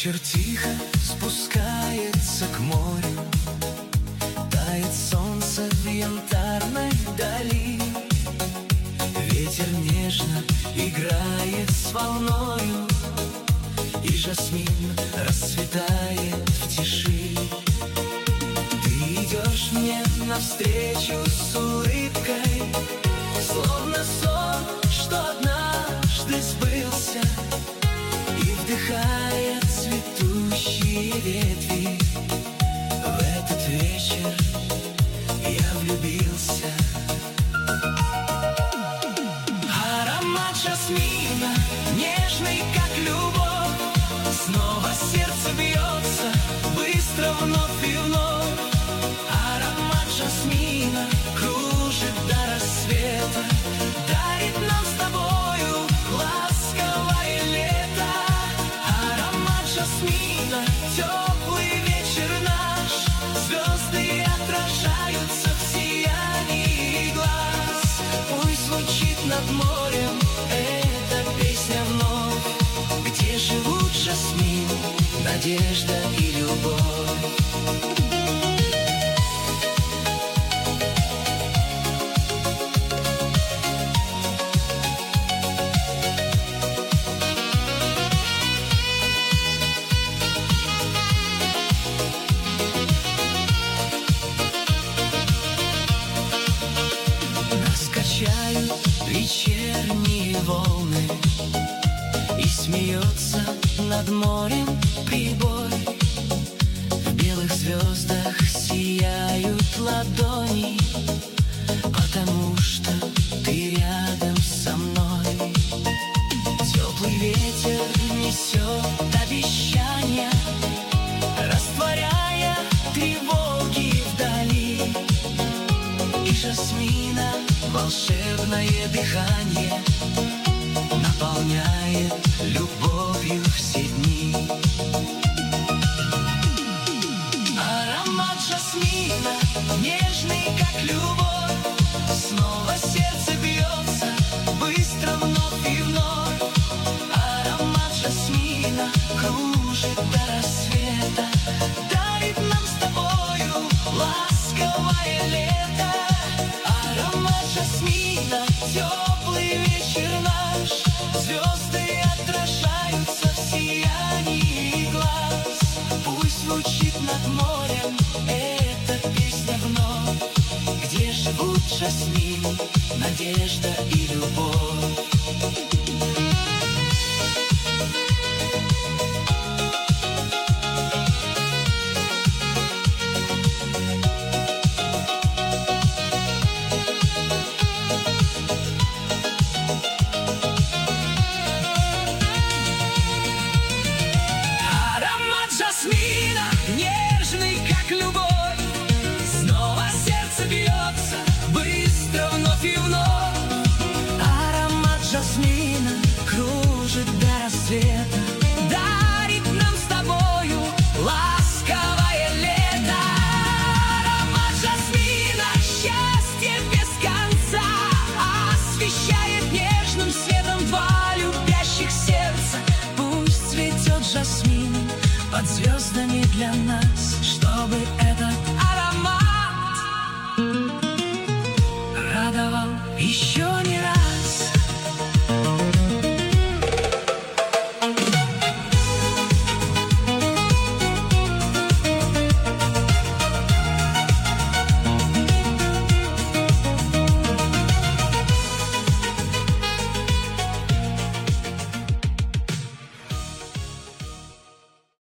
Вечер тихо спускается к морю, тает солнце в янтарной дали. Ветер нежно играет с волною, и жасмин расцветает в тиши. Ты идешь мне навстречу с улыбкой, словно сон, что однажды сбылся, и вдыхая цветущие ветви. В этот вечер я влюбился. Аромат жасмина, нежный, как любовь, снова сердце бьется, быстро вновь и вновь. Аромат жасмина кружит до рассвета, дарит нам с тобою ласковое лето. Аромат жасмина, теплый вечер наш, звезды отражаются в сиянии глаз. Пусть звучит над морем эта песня вновь, где живут жасмин, надежда и любовь. Вечерние волны, и смеется над морем прибой. В белых звездах сияют ладони, потому что ты рядом со мной. Теплый ветер несет обещания, растворяя тревоги вдали. И жасмина волшебное дыхание наполняет любовью все дни. Аромат жасмина, нежный, как любовь, снова сердце бьется, быстро вновь и вновь. Аромат жасмина кружит до рассвета, дарит нам с тобою ласковое лето. Аромат жасмина, теплый вечер наш, звезды отражаются в сиянии глаз. Пусть звучит над морем эта песня вновь, где живут жасмин, надежда и любовь. Нежный, как любовь, снова сердце бьется, быстро вновь и вновь. Аромат жасмина кружит до рассвета, дарит нам с тобою ласковое лето. Аромат жасмина, счастье без конца, освещает нежным светом два любящих сердца. пусть цветет жасмин под звездами для нас.